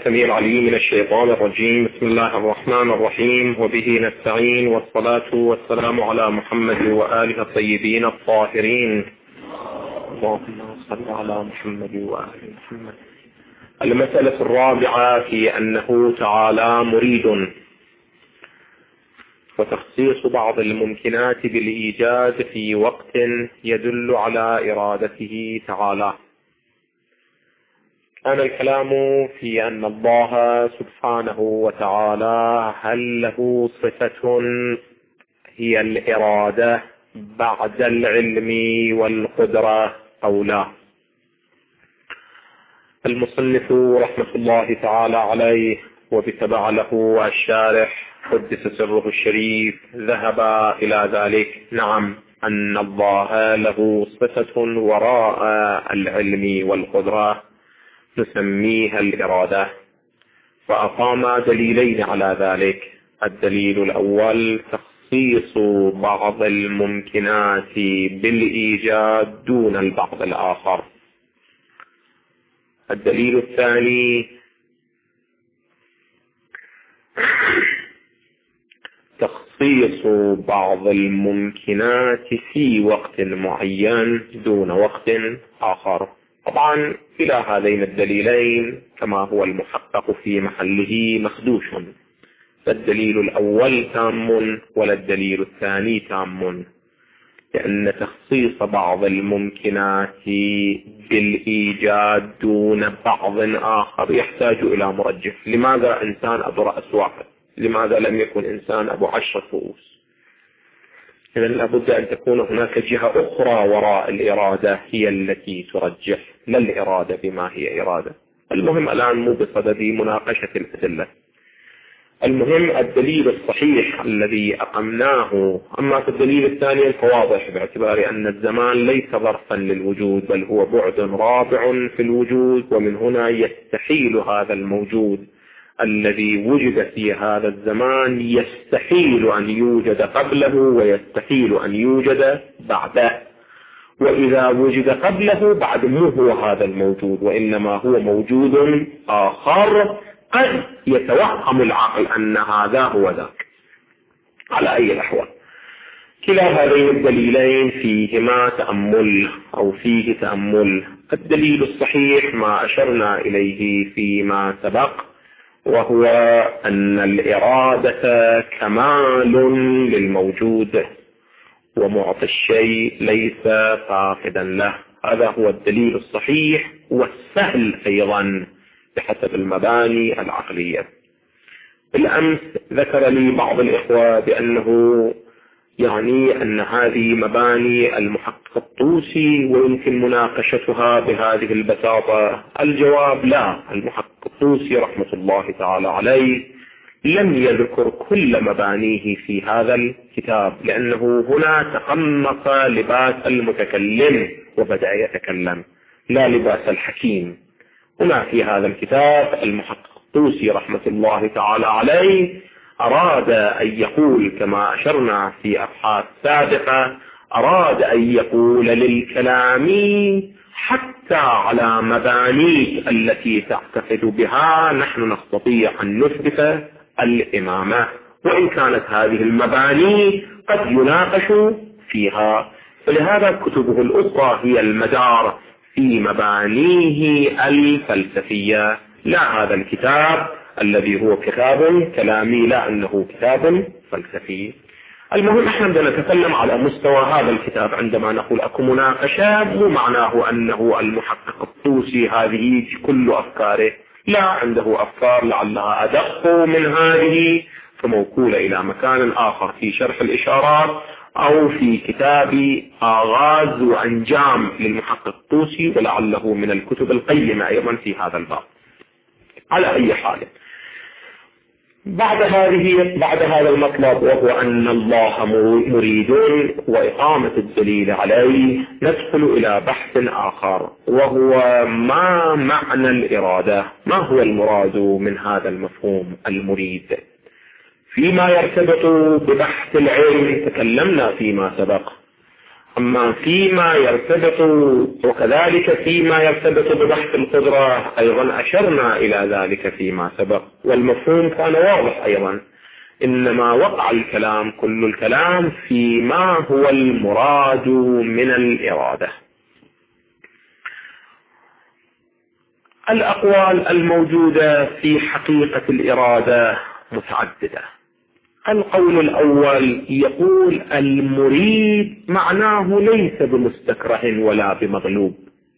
السميع العليم من الشيطان الرجيم. بسم الله الرحمن الرحيم، وبه نستعين، والصلاة والسلام على محمد وآله الطيبين الطاهرين. اللهم صل على محمد وآل محمد. المسألة الرابعة في أنه تعالى مريد، وتخصيص بعض الممكنات بالإيجاد في وقت يدل على إرادته تعالى. كان الكلام في أن الله سبحانه وتعالى هل له صفة هي الإرادة بعد العلم والقدرة أو لا. المصنف رحمة الله تعالى عليه وبتبع له الشارح قدس سره الشريف ذهب إلى ذلك، نعم، أن الله له صفة وراء العلم والقدرة نسميها الإرادة، فأقام دليلين على ذلك. الدليل الأول تخصيص بعض الممكنات بالإيجاد دون البعض الآخر. الدليل الثاني تخصيص بعض الممكنات في وقت معين دون وقت آخر. طبعا إلى هذين الدليلين كما هو المحقق في محله مخدوش، فالدليل الأول تام ولا الدليل الثاني تام، لأن تخصيص بعض الممكنات بالإيجاد دون بعض آخر يحتاج إلى مرجح. لماذا إنسان أبو رأس واحد؟ لماذا لم يكن إنسان أبو 10 رؤوس؟ إذن لابد أن تكون هناك جهة أخرى وراء الإرادة هي التي ترجح، لا الإرادة بما هي إرادة. المهم الآن مو بصدد مناقشة الأدلة، المهم الدليل الصحيح الذي أقمناه. أما في الدليل الثاني فواضح، باعتبار أن الزمان ليس ظرفا للوجود بل هو بعد رابع في الوجود، ومن هنا يستحيل هذا الموجود الذي وجد في هذا الزمان يستحيل أن يوجد قبله ويستحيل أن يوجد بعده. وإذا وجد قبله بعد مو هو هذا الموجود، وإنما هو موجود آخر قد يتوهم العقل أن هذا هو ذاك. على أي الأحوال كلا هذين الدليلين فيهما تأمل أو فيه تأمل. الدليل الصحيح ما أشرنا إليه فيما سبق، وهو أن الإرادة كمال للموجود، ومعطي الشيء ليس فاقدا له. هذا هو الدليل الصحيح والسهل أيضا بحسب المباني العقلية. بالأمس ذكر لي بعض الإخوة بأنه يعني أن هذه مباني المحقق الطوسي ويمكن مناقشتها بهذه البساطة. الجواب لا، المحقق الطوسي رحمة الله تعالى عليه لم يذكر كل مبانيه في هذا الكتاب، لأنه هنا تقمص لباس المتكلم وبدأ يتكلم، لا لباس الحكيم. هنا في هذا الكتاب المحقق الطوسي رحمة الله تعالى عليه أراد أن يقول كما أشرنا في أبحاث سابقة، أراد أن يقول للكلام حتى على مبانيه التي تعتقد بها نحن نستطيع أن نثبت الإمامة، وإن كانت هذه المباني قد يناقش فيها. فلهذا كتبه الأخرى هي المدار في مبانيه الفلسفية، لا هذا الكتاب الذي هو كتاب كلامي، لا أنه كتاب فلسفي. المهم احنا بدنا نتكلم على مستوى هذا الكتاب. عندما نقول اكو مناقشة مو معناه أنه المحقق الطوسي هذه كل أفكاره، لا، عنده أفكار لعلها أدق من هذه فموكولة إلى مكان آخر في شرح الإشارات أو في كتاب آغاز وأنجام للمحقق الطوسي، ولعله من الكتب القيمة أيضا في هذا الباب. على أي حال، بعد هذا المطلب وهو أن الله مريد وإقامة الدليل عليه، ندخل إلى بحث آخر، وهو ما معنى الإرادة، ما هو المراد من هذا المفهوم المريد. فيما يرتبط ببحث العلم تكلمنا فيما سبق أما فيما يرتبط وكذلك فيما يرتبط ببحث القدرة أيضا أشرنا إلى ذلك فيما سبق، والمفهوم كان واضح أيضا. إنما وقع الكلام كل الكلام فيما هو المراد من الإرادة. الأقوال الموجودة في حقيقة الإرادة متعددة. القول الأول يقول المريد معناه ليس بمستكره ولا بمغلوب.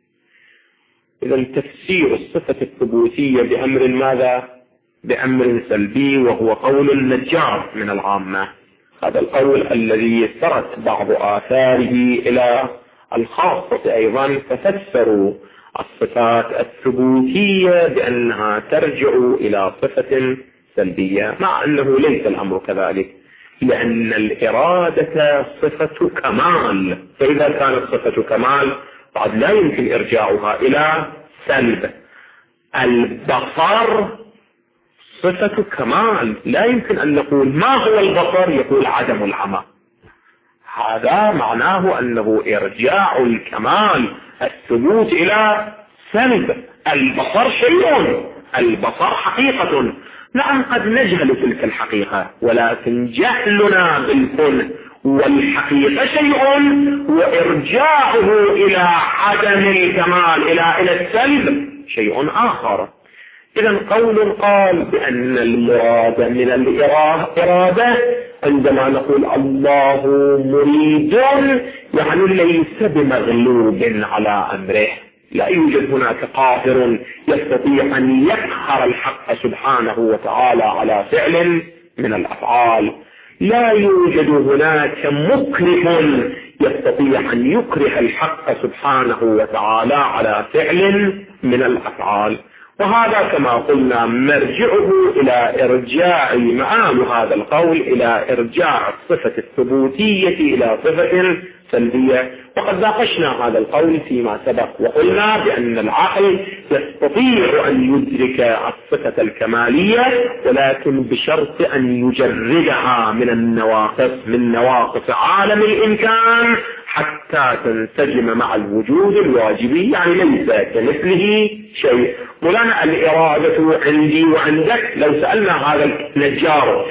إذا تفسير الصفة الثبوتية بأمر ماذا؟ بأمر سلبي، وهو قول النجار من العامة. هذا القول الذي سرت بعض آثاره إلى الخاصة أيضا، ففسروا الصفات الثبوتية بأنها ترجع إلى صفة سلبية، مع أنه ليس الأمر كذلك، لأن الإرادة صفة كمال، فإذا كانت صفة كمال بعد لا يمكن إرجاعها إلى سلب. البصر صفة كمال، لا يمكن أن نقول ما هو البصر يقول عدم العمى. هذا معناه أنه إرجاع الكمال الثبوت إلى سلب. البصر شيء، البصر حقيقة، نعم قد نجهل تلك الحقيقة، ولكن جهلنا بالكون والحقيقة شيء، وإرجاعه إلى عدم الكمال إلى السلب شيء آخر. إذا قول قال بأن المراد من الإرادة عندما نقول الله مريد يعني ليس بمغلوب على أمره، لا يوجد هناك قاهر يستطيع أن يقهر الحق سبحانه وتعالى على فعل من الأفعال، لا يوجد هناك مكره يستطيع أن يكره الحق سبحانه وتعالى على فعل من الأفعال. وهذا كما قلنا مرجعه إلى إرجاع مآل هذا القول إلى إرجاع الصفة الثبوتية إلى صفة سلبية. وقد ناقشنا هذا القول فيما سبق، وقلنا بأن العقل يستطيع أن يدرك الصفة الكمالية، ولكن بشرط أن يجردها من النواقص، من نواقص عالم الإمكان، حتى تنسجم مع الوجود الواجبي، يعني ليس كمثله شيء. مولانا الإرادة عندي وعندك، لو سألنا هذا النجار،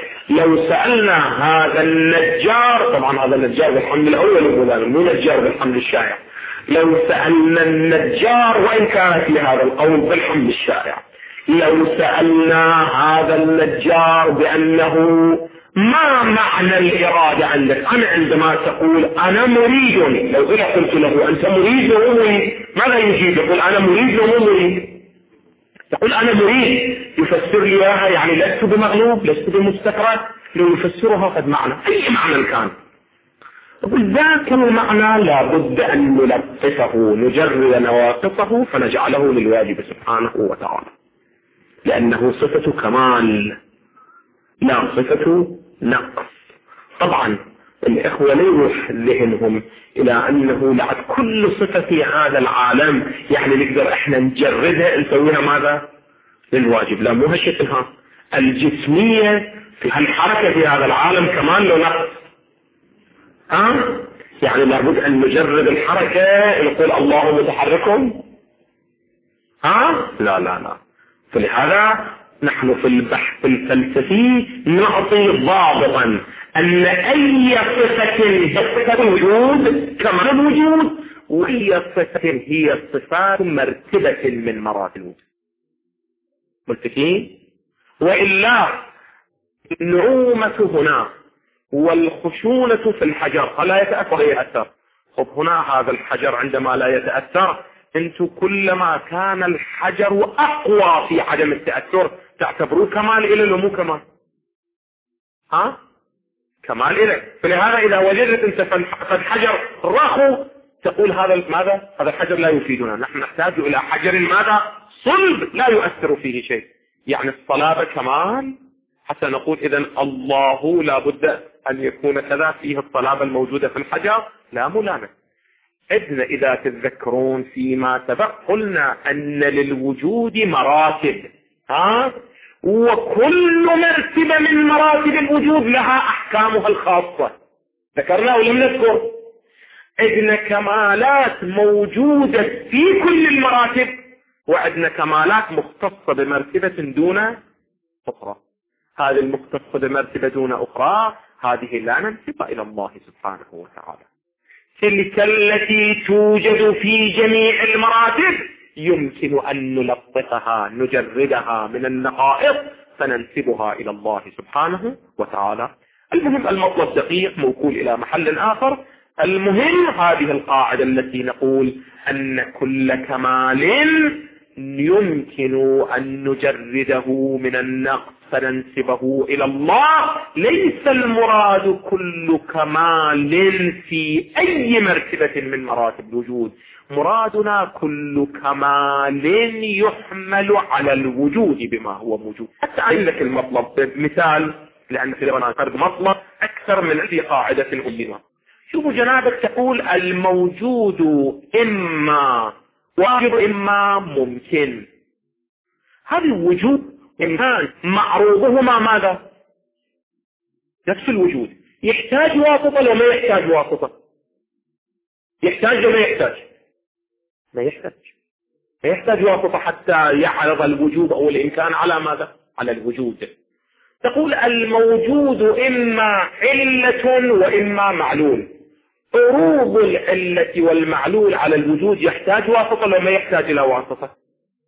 طبعا هذا النجار بالحمل الأول مولانا، مو نجار بالحمل الشائع. لو سألنا النجار، وإن كان في هذا القول بالحمل الشائع، لو سألنا هذا النجار بأنه ما معنى الإرادة عندك؟ أنا عندما تقول أنا مريد، لو إذا قلت له أنت مريد ومو مريد، ماذا يجيب؟ يقول أنا مريد ومو مريد. تقول أنا مريد، يفسر لي إياها يعني لست بمغلوب، لست بمستكره. لو يفسرها قد معنى، أي معنى كان، يقول ذاك المعنى لابد أن نلطفه، نجرد نواقصه فنجعله للواجب سبحانه وتعالى، لأنه صفة كمال لا صفة نقص. طبعا الإخوة لا يروح ذهنهم إلى أنه لعد كل صفة في هذا العالم يعني نقدر إحنا نجردها نسويها ماذا؟ للواجب. لا، مو هالشكلها. الجسمية في الحركة في هذا العالم كمان لو نقص، يعني لابد أن نجرد الحركة نقول الله متحرك، لا لا لا. فلهذا نحن في البحث الفلسفي نعطي ضابطا أن أي صفة هي الوجود كما الوجود، وأي صفة هي صفات مرتبة من مراتب الوجود. ملتقين؟ وإلا النعومة هنا والخشونة في الحجر فلا يتأثر. خب هنا هذا الحجر عندما لا يتأثر، انتو كلما كان الحجر أقوى في عدم التأثر تعتبروه كمال إلى ومو كمال؟ كمال إلى. فلهذا إذا وجدت انت فالحجر رخو تقول هذا ماذا؟ هذا الحجر لا يفيدنا، نحن نحتاج إلى حجر ماذا؟ صلب لا يؤثر فيه شيء. يعني الصلابة كمال حتى نقول إذن الله لابد أن يكون كذا فيه الصلابة الموجودة في الحجر؟ لا ملامس. إذا تتذكرون فيما سبق قلنا أن للوجود مراتب، وكل مرتبة من مراتب الوجود لها أحكامها الخاصة. ذكرنا ولم نذكر. عندنا كمالات موجودة في كل المراتب، وعندنا كمالات مختصة بمرتبة دون أخرى. هذه المختصة بمرتبة دون أخرى هذه لا ننسبها إلى الله سبحانه وتعالى. تلك التي توجد في جميع المراتب يمكن أن نلطفها نجردها من النقائص فننسبها إلى الله سبحانه وتعالى. المهم المطلب دقيق موكول إلى محل آخر. المهم هذه القاعدة التي نقول أن كل كمال يمكن أن نجرده من النقص فننسبه إلى الله. ليس المراد كل كمال في أي مرتبة من مراتب الوجود، مرادنا كل كمال يحمل على الوجود بما هو موجود. حتى أعين لك المطلب بمثال، لأن كلمنا فرد مطلب أكثر من أي قاعدة أمنا. شوفوا جنابك تقول الموجود إما واجب إما ممكن. هذا الوجود إما معروضهما ماذا؟ نفس الوجود. يحتاج واسطة ولا ما يحتاج واسطة؟ يحتاج ولا ما يحتاج؟ ما يحتاج. ما يحتاج واسطة حتى يعرض الوجود أو الإمكان على ماذا؟ على الوجود. تقول الموجود إما علة وإما معلول. عروض العلة والمعلول على الوجود يحتاج واسطة ولا ما يحتاج إلى واسطة؟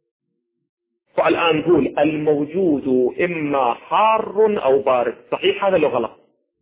فالآن نقول الموجود إما حار أو بارد، صحيح هذا لو غلط؟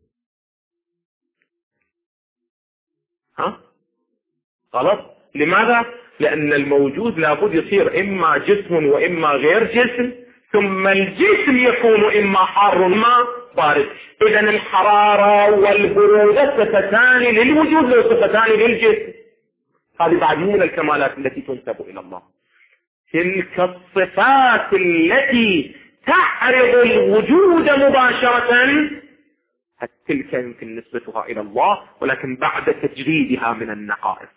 غلط. لماذا؟ لأن الموجود لابد يصير إما جسم وإما غير جسم، ثم الجسم يكون إما حار وإما بارد. إذا الحرارة والبرودة صفتان للوجود لو صفتان للجسم. هذه بعد من الكمالات التي تنسب إلى الله. تلك الصفات التي تعرض الوجود مباشرة تلك يمكن نسبتها إلى الله، ولكن بعد تجريدها من النقائص.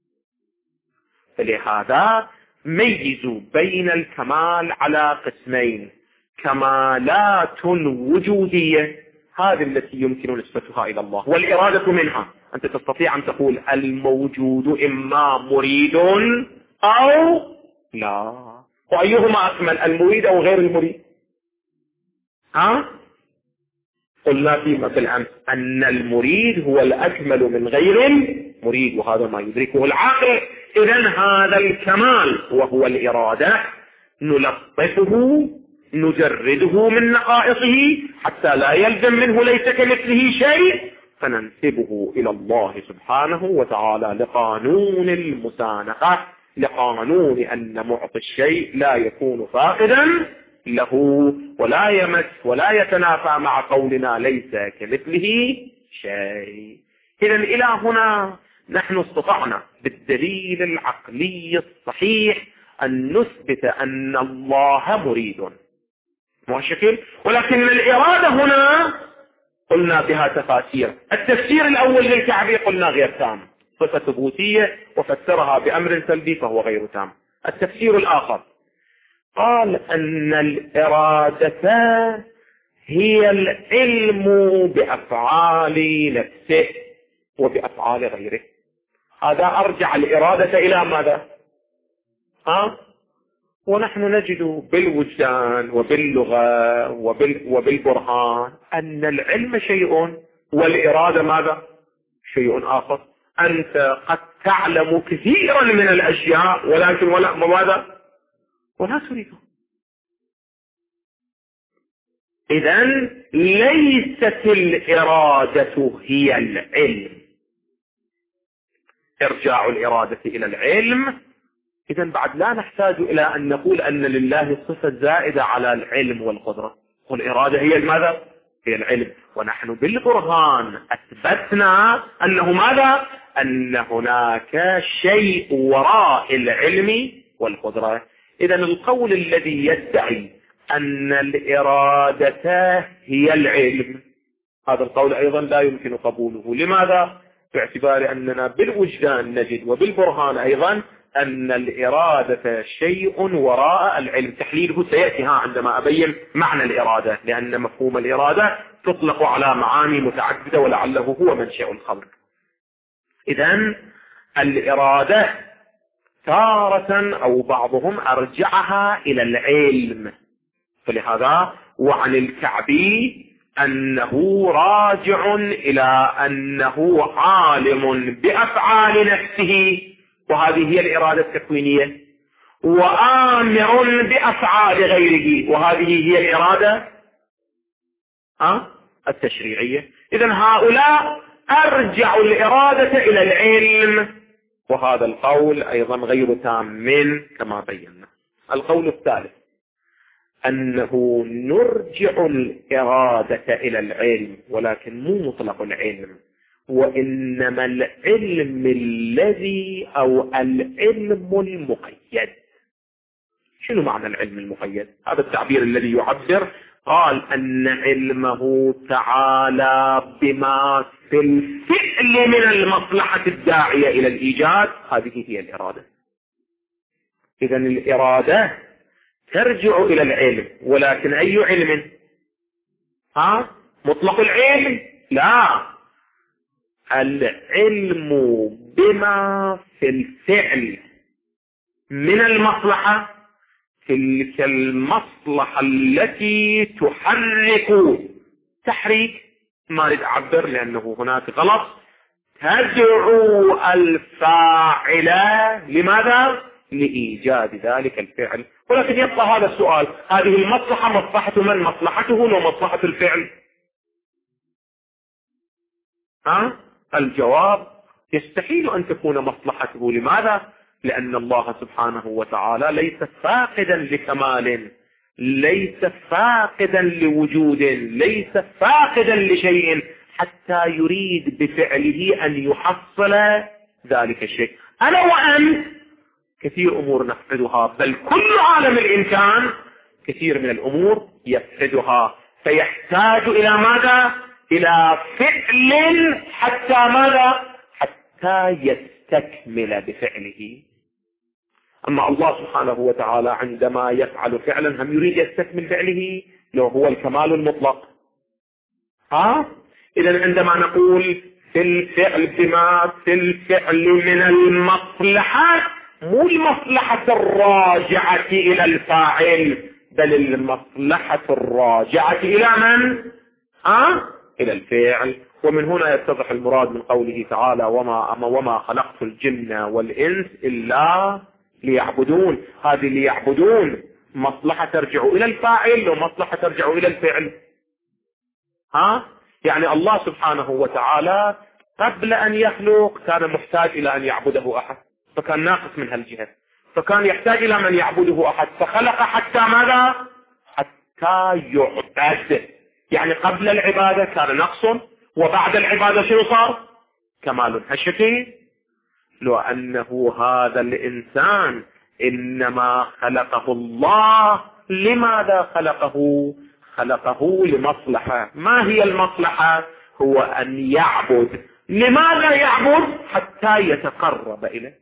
فلهذا ميزوا بين الكمال على قسمين: كمالات وجودية، هذه التي يمكن نسبتها إلى الله، والإرادة منها. أنت تستطيع أن تقول الموجود إما مريد أو لا، وأيهما أكمل، المريد أو غير المريد؟ قلنا فيما بالأمس أن المريد هو الأكمل من غير المريد، وهذا ما يدركه العقل. إذن هذا الكمال وهو الإرادة نلطفه نجرده من نقائصه حتى لا يلزم منه ليس كمثله شيء، فننسبه إلى الله سبحانه وتعالى لقانون المسانقة، لقانون أن معطي الشيء لا يكون فاقدا له ولا يمس ولا يتنافى مع قولنا ليس كمثله شيء. إذن إلى هنا نحن استطعنا بالدليل العقلي الصحيح أن نثبت أن الله مريد موشكل، ولكن الإرادة هنا قلنا بها تفاسير. التفسير الأول للكعبي قلنا غير تام، صفة ثبوتية وفسرها بأمر سلبي فهو غير تام. التفسير الآخر قال أن الإرادة هي العلم بأفعال نفسه وبأفعال غيره. هذا أرجع الإرادة إلى ماذا؟ ونحن نجد بالوجدان وباللغة وبالبرهان أن العلم شيء والإرادة ماذا؟ شيء آخر. أنت قد تعلم كثيرا من الأشياء ولكن ماذا؟ ولا تريده. إذن ليست الإرادة هي العلم. ارجاع الإرادة إلى العلم. إذن بعد لا نحتاج إلى أن نقول أن لله صفة زائدة على العلم والقدرة، والإرادة هي ماذا؟ هي العلم. ونحن بالبرهان أثبتنا أنه ماذا؟ أن هناك شيء وراء العلم والقدرة. إذن القول الذي يدعي أن الإرادة هي العلم، هذا القول أيضا لا يمكن قبوله. لماذا؟ باعتبار أننا بالوجدان نجد وبالبرهان أيضا أن الإرادة شيء وراء العلم. تحليله سيأتي عندما أبين معنى الإرادة، لأن مفهوم الإرادة تطلق على معاني متعددة ولعله هو منشأ الخلق. إذن الإرادة تارة أو بعضهم أرجعها إلى العلم، فلهذا وعن الكعبي أنه راجع إلى أنه عالم بأفعال نفسه، وهذه هي الإرادة التكوينية، وآمر بأفعال غيره، وهذه هي الإرادة التشريعية. إذن هؤلاء أرجعوا الإرادة إلى العلم، وهذا القول أيضا غير تام كما بينا. القول الثالث أنه نرجع الإرادة إلى العلم، ولكن مو مطلق العلم، وإنما العلم الذي أو العلم المقيد. شنو معنى العلم المقيد؟ هذا التعبير الذي يعبر، قال أن علمه تعالى بما في الفعل من المصلحة الداعية إلى الإيجاد، هذه هي الإرادة. إذن الإرادة ترجع إلى العلم، ولكن أي علم؟ مطلق العلم؟ لا، العلم بما في الفعل من المصلحة، تلك المصلحة التي تحرك ما أريد أعبر لأنه هناك غلط، تدعو الفاعل لماذا؟ لإيجاد ذلك الفعل. ولكن يبقى هذا السؤال، هذه المصلحة مصلحة من؟ مصلحته ومصلحة الفعل؟ الجواب يستحيل أن تكون مصلحته. لماذا؟ لأن الله سبحانه وتعالى ليس فاقدا لكمال، ليس فاقدا لوجود، ليس فاقدا لشيء حتى يريد بفعله أن يحصل ذلك الشيء. أنا وأنت كثير أمور نفقدها، بل كل عالم الإنسان كثير من الأمور يفقدها، فيحتاج إلى ماذا؟ إلى فعل حتى ماذا؟ حتى يستكمل بفعله. أما الله سبحانه وتعالى عندما يفعل فعلا هم يريد يستكمل فعله، لو هو الكمال المطلق. إذن عندما نقول في الفعل بما في الفعل من المصلحة، مو المصلحة الراجعة إلى الفاعل، بل المصلحة الراجعة إلى من؟ إلى الفعل. ومن هنا يتضح المراد من قوله تعالى وما خلقت الجن والإنس إلا ليعبدون. هذه ليعبدون مصلحة ترجع إلى الفاعل ومصلحة ترجع إلى الفعل. يعني الله سبحانه وتعالى قبل أن يخلق كان محتاج إلى أن يعبده أحد، فكان ناقص من هالجهة، فكان يحتاج إلى من يعبده أحد، فخلق حتى ماذا؟ حتى يعبد. يعني قبل العبادة كان نقص، وبعد العبادة شنو صار؟ كمال. هالشكل لو أنه هذا الإنسان إنما خلقه الله، لماذا خلقه؟ خلقه لمصلحة. ما هي المصلحة؟ هو أن يعبد. لماذا يعبد؟ حتى يتقرب إليه.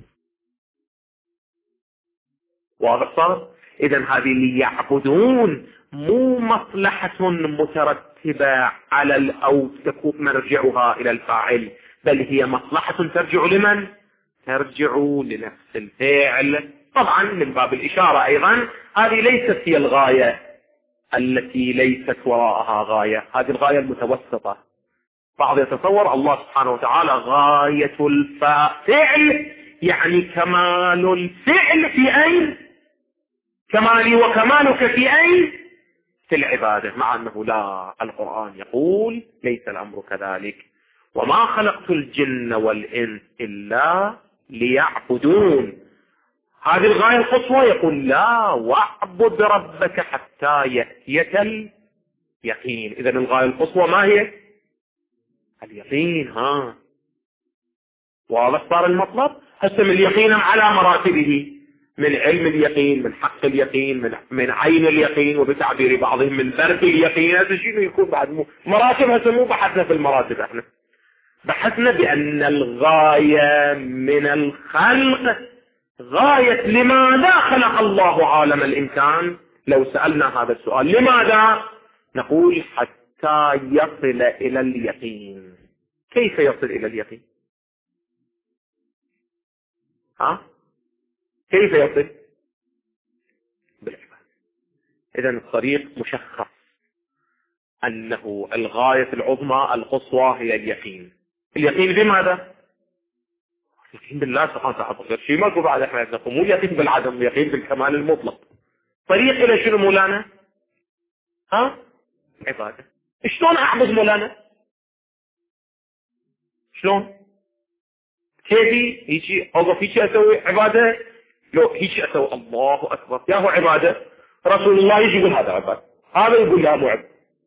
واضح صار؟ إذن هذه ليعبدون مو مصلحة مترتبة على أو تكون مرجعها إلى الفاعل، بل هي مصلحة ترجع لمن؟ ترجع لنفس الفعل. طبعا من باب الإشارة أيضا، هذه ليست هي الغاية التي ليست وراءها غاية، هذه الغاية المتوسطة. بعض يتصور الله سبحانه وتعالى غاية الفعل يعني كمال الفعل في أين؟ كمالي وكمالك في أين؟ في العبادة، مع أنه لا، القرآن يقول ليس الأمر كذلك. وما خلقت الجن والإنس إلا ليعبدون. هذه الغاية القصوى، يقول لا، واعبد ربك حتى يأتيك اليقين. إذن الغاية القصوى ما هي؟ اليقين. واضح صار المطلب؟ هسه من اليقين على مراتبه، من علم اليقين، من حق اليقين، من عين اليقين، وبتعبير بعضهم من برك اليقين. هذا شيء يكون بعد مراتب. هسه مو بحثنا في المراتب، احنا بحثنا بأن الغاية من الخلق غاية لماذا خلق الله عالم الإنسان. لو سألنا هذا السؤال لماذا، نقول حتى يصل إلى اليقين. كيف يصل إلى اليقين؟ كيف يصل؟ بالعبادة. إذا الطريق مشخص أنه الغاية العظمى القصوى هي اليقين. اليقين بماذا؟ اليقين بالله سبحانه وتعالى. شيء ماكو بعد احنا نقول مو اليقين بالعدم، اليقين بالكمال المطلق. طريق إلى شنو مولانا؟ عبادة. شلون أعبد مولانا؟ شلون؟ كيفي هيجي أوقف هيجي أسوي عبادة؟ لو هيجي أسوي الله أكبر يا هو عبادة. رسول الله يجي يقول هذا عبادة، هذا يقول لا مو عبادة.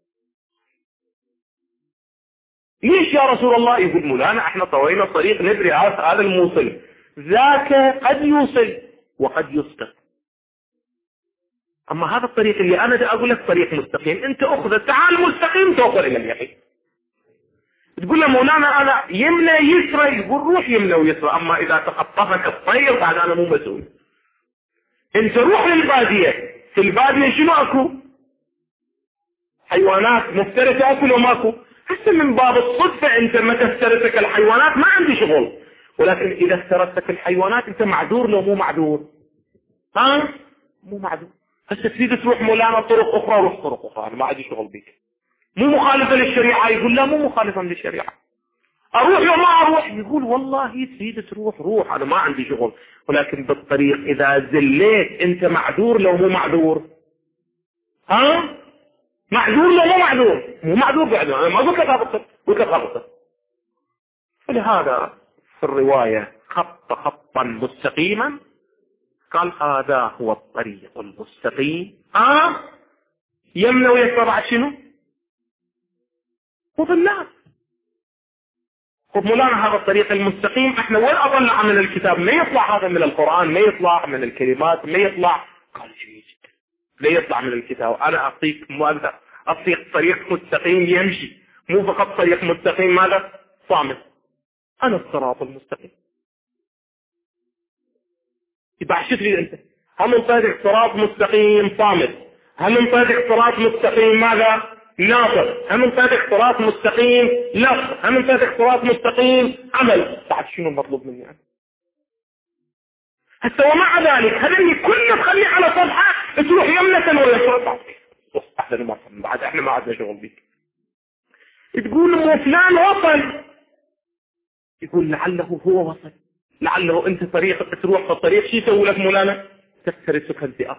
ليش يا رسول الله؟ يقول مولانا احنا طوينا الطريق ندري هذا الموصل، ذاك قد يوصل وقد يسقط. اما هذا الطريق اللي انا دا اقول لك طريق مستقيم، انت اخذ تعال مستقيم توصل الى اليقين. تقول له مولانا انا يمنى يسرى، يقول روح يمنى ويسرى، اما اذا تخطفك الطير بعد انا مو مسؤول. انت روح للبادية، في البادية شنو اكو؟ حيوانات مفترسة اكل وماكو. هسه من باب الصدفة انت ما تفترسك الحيوانات ما عندي شغل، ولكن اذا افترستك الحيوانات انت معذور لو مو معذور؟ مو معذور. هسه تريد تروح مولانا طرق اخرى، روح طرق اخرى، انا ما عندي شغل بيك. مو مخالفة للشريعة، يقول لا مو مخالفة للشريعة. اروح يوم ما اروح، يقول والله تريد تروح روح، انا ما عندي شغل. ولكن بالطريق اذا زليت انت معذور لو مو معذور؟ معذور لو مو معذور؟ مو معذور بعد، انا ما قلت لك هذا، قلت لك هذا. فلهذا في الرواية خطا مستقيما، قال هذا هو الطريق المستقيم. يمنى ويسرى بعد شنو؟ هو في الناس. خذ مولانا هذا الطريق المستقيم احنا وين اضلنا من الكتاب؟ ما يطلع هذا من القرآن، ما يطلع من الكلمات، ما يطلع. قال جيد لا يطلع من الكتاب. انا اعطيك طريق مستقيم يمشي، مو فقط طريق مستقيم ماذا؟ صامت. انا الصراط المستقيم. يبقى شو تريد انت؟ هم نطيق صراط مستقيم صامت، هم نطيق صراط مستقيم ماذا؟ ناصر، هم نطيق صراط مستقيم لفظ، هم نطيق صراط مستقيم عمل. بعد شنو المطلوب مني انا؟ هسه ومع ذلك هذا اللي كله تخلي على صفحه تروح يمنة ويسرى. بعد احنا ما عندنا شغل بيك. تقول مو فلان وصل، يقول لعله هو وصل، لعله انت طريق تروح في الطريق. شو يسوي لك مولانا؟ تفترسك الذئاب.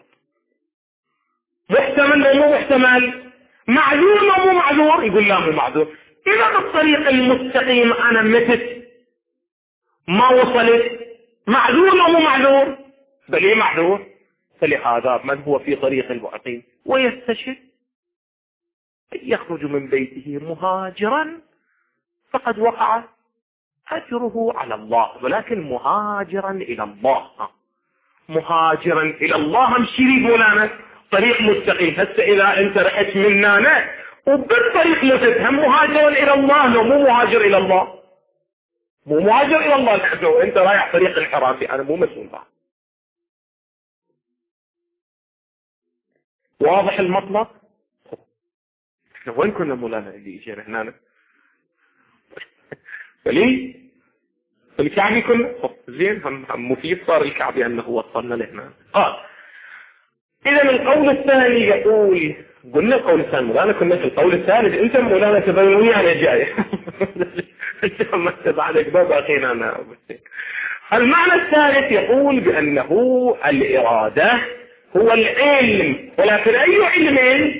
محتمل ومو محتمل؟ معذور ومو معذور؟ يقول لا مو معذور. اذا بالطريق المستقيم انا متت ما وصلت، معذور ومو معذور؟ بل ايه معذور. فلهذا من هو في طريق المعقيم ويستشهد يخرج من بيته مهاجرا فقد وقع أجره على الله، ولكن مهاجرا إلى الله. مهاجرا إلى الله امشي لي مولانا طريق مستقيم. هسه إذا أنت رحت مننا وبالطريق متهم مهاجرا إلى الله، لو مو مهاجر إلى الله، مو مهاجر إلى الله لحظه أنت رايح طريق الحرام، أنا مو مسؤول بها. واضح المطلب؟ احنا وين كنا مولانا اللي اجينا هنا؟ فليه الكعبي كنا زين، هم مفيد صار الكعبي انه وصلنا لهنا. اذا القول الثاني يقول، قلنا القول الثاني مولانا كنا في القول الثالث، انت مولانا تبينوني انا جاي. انت ما تبعلك باب اخينا انا. المعنى الثالث يقول بانه الارادة هو العلم، ولكن اي علم؟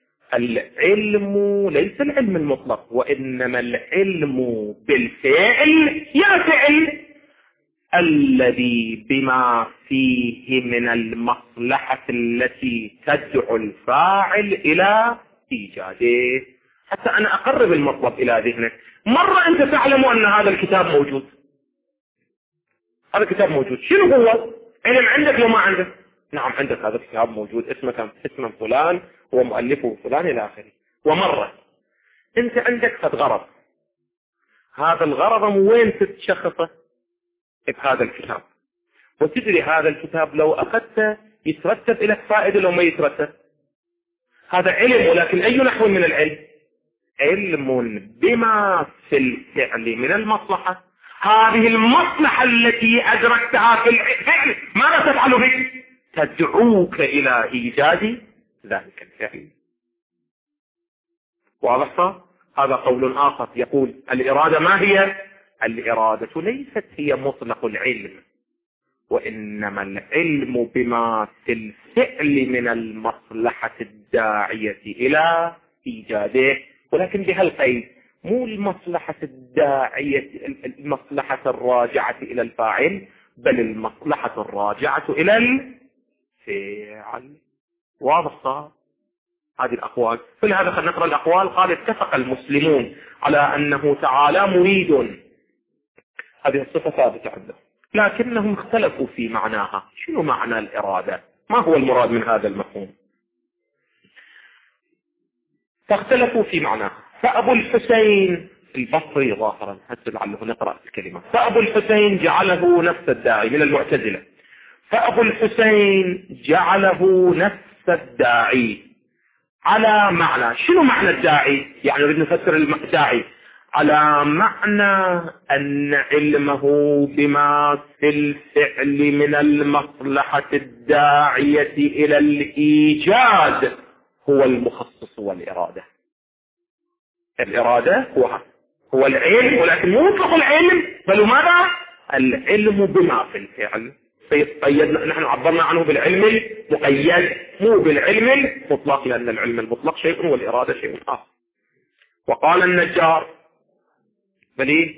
العلم ليس العلم المطلق، وإنما العلم بالفعل يا فعل الذي بما فيه من المصلحة التي تدعو الفاعل إلى إيجاده. حتى أنا أقرب المطلب إلى ذهنك. مرة أنت تعلم أن هذا الكتاب موجود، هذا الكتاب موجود، شنو هو؟ علم عندك لو ما عندك؟ نعم عندك هذا الكتاب موجود، اسمه فلان هو مؤلفه فلان إلى آخره. ومرة أنت عندك قد غرض، هذا الغرض وين تتشخصه؟ بهذا الكتاب. وتدري هذا الكتاب لو أخذته يترتب إلى فائدة لو ما يترتب. هذا علم، ولكن أي نحو من العلم؟ علم بما في الفعل من المصلحة، هذه المصلحة التي أدركتها في الفعل ماذا تفعل بك؟ تدعوك إلى إيجاد ذلك الفعل. واضح؟ هذا قول آخر يقول الإرادة ما هي؟ الإرادة ليست هي مطلق العلم، وإنما العلم بما في الفعل من المصلحة الداعية إلى إيجاده، ولكن بهالقيد، مو المصلحة الداعية المصلحة الراجعة إلى الفاعل، بل المصلحة الراجعة إلى الفعل. واضح صار؟ هذه الأقوال. فلهذا خلينا نقرأ الأقوال. قال اتفق المسلمون على أنه تعالى مريد، هذه الصفة ثابتة عنده، لكنهم اختلفوا في معناها. شنو معنى الإرادة؟ ما هو المراد من هذا المفهوم؟ فاختلفوا في معناها. فأبو الحسين البصري ظاهرا، حتى لعله نقرأ الكلمة. فأبو الحسين جعله نفس الداعي من المعتزلة. فأبو الحسين جعله نفس الداعي على معنى. شنو معنى الداعي؟ يعني نريد نفسر الداعي على معنى أن علمه بما في الفعل من المصلحة الداعية إلى الإيجاد هو المخصص والإرادة. الإرادة هو العلم، ولكن مو مطلق العلم، بل ماذا؟ العلم بما في الفعل. فيقيدنا، نحن عبرنا عنه بالعلم المقيد مو بالعلم المطلق، لأن العلم المطلق شيء والإرادة شيء آخر. وقال النجار بلي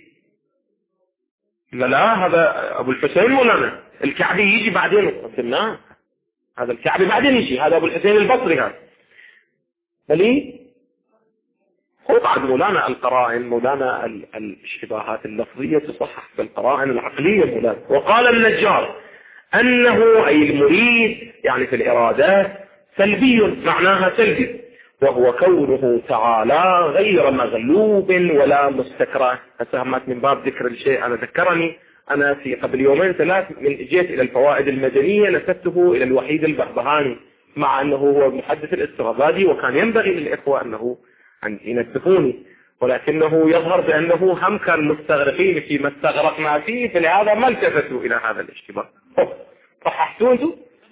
لا هذا أبو الحسين مولانا، الكعبي يجي بعدين. قلنا هذا الكعبي بعدين يجي، هذا أبو الحسين البصري هذا بلي. هو بعد مولانا القرائن، مولانا الاشتباهات اللفظية تصحح بالقرائن العقلية مولانا. وقال النجار أنه أي المريد يعني في الإرادات سلبي، معناها سلبي، وهو كونه تعالى غير مغلوب ولا مستكره. هسه من باب ذكر الشيء، أنا ذكرني أنا في قبل يومين ثلاث من جيت إلى الفوائد المدنية نسبته إلى الوحيد البهبهاني، مع أنه هو محدث الاستغرابادي، وكان ينبغي للإخوة أنه ينبهوني، ولكنه يظهر بأنه هم كان مستغرقين فيما استغرقنا فيه، فلهذا ما التفتوا إلى هذا الاشتباه. صححتوا أنتم؟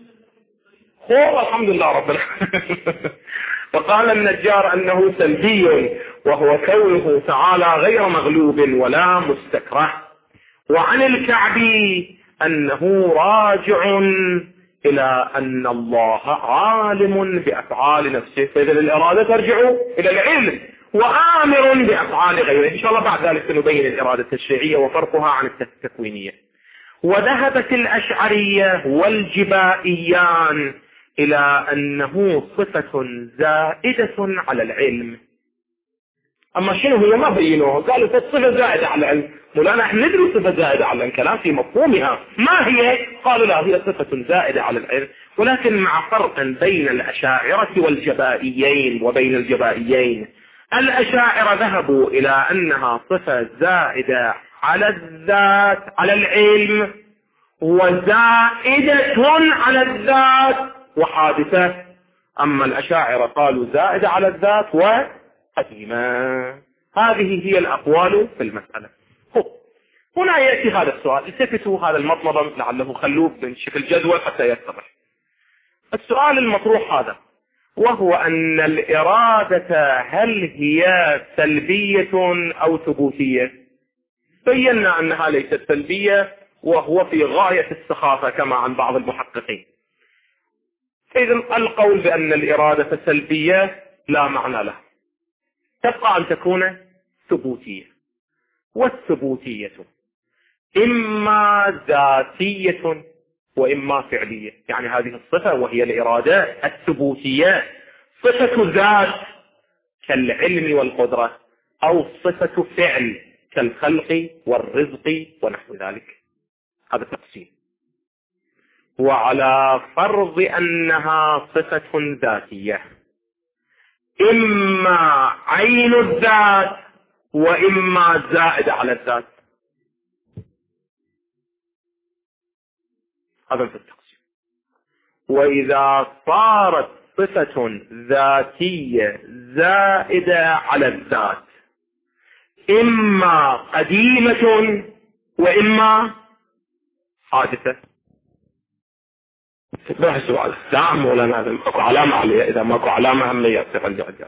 الحمد لله رب العالمين. وقال النجار أنه سلبي، وهو كونه تعالى غير مغلوب ولا مستكره. وعن الكعبي أنه راجع إلى أن الله عالم بأفعال نفسه، فإذا الإرادة ترجع إلى العلم، وآمر بأفعال غيره. إن شاء الله بعد ذلك سنبين الإرادة التشريعية وفرقها عن التكوينية. وذهبت الأشعرية والجبائيان إلى أنه صفة زائدة على العلم. أما شنو هي ما بينوه، قالوا الصفة زائدة على العلم. مولانا احنا ندري صفة زائدة على الكلام في مفهومها، ما هي؟ قالوا لا، هي صفة زائدة على العلم، ولكن مع فرق بين الأشاعرة والجبائيين وبين الجبائيين. الأشاعرة ذهبوا إلى أنها صفة زائدة على الذات على العلم، وزائدة على الذات وحادثة. أما الأشاعرة قالوا زائدة على الذات وقديمة. هذه هي الأقوال في المسألة. هنا يأتي هذا السؤال، التفتوا هذا المطلب لعله خلوه بشكل جدول حتى يتضح. السؤال المطروح هذا، وهو أن الإرادة هل هي سلبية أو ثبوتية؟ بينا أنها ليست سلبية، وهو في غاية السخافة كما عن بعض المحققين. إذن القول بأن الإرادة سلبية لا معنى له، تبقى أن تكون ثبوتية. والثبوتية إما ذاتية وإما فعلية. يعني هذه الصفة وهي الإرادة الثبوتية صفة ذات كالعلم والقدرة، أو صفة فعل كالخلق والرزق ونحو ذلك. هذا التقسيم. وعلى فرض أنها صفة ذاتية، إما عين الذات وإما زائد على الذات. هذا التقسيم. وإذا صارت صفة ذاتية زائدة على الذات، إما قديمة وإما حادثة. ما السؤال؟ نعم ولا لازم اكو علامة عليها، إذا ماكو علامة هم يرتفع الجواب.